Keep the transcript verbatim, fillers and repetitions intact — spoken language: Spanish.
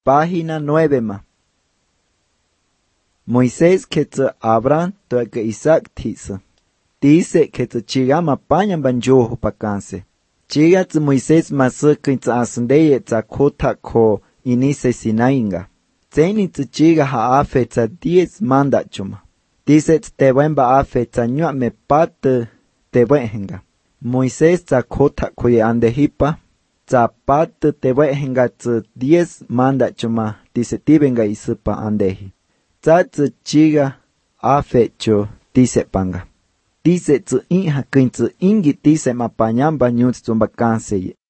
Página nueve ma. Moisés que te Abraham to que Isaac tisa. Dice que te chiga ma pañan banjoho pa canse. Chiga te Moisés masu que te asundeye te kota ko inise sinainga. Zeni te chiga ha afe te diez manda chuma. Dice te wemba afe te nyua me pate te wenga. Moisés te kota ko ye andehipa. Te pate te wenga te diez manda chuma. Dice ti venga isupa andehi. Te chiga afe cho dice panga. Dice te inha que te ingi dice ma pañamba nyut tumba canse ye.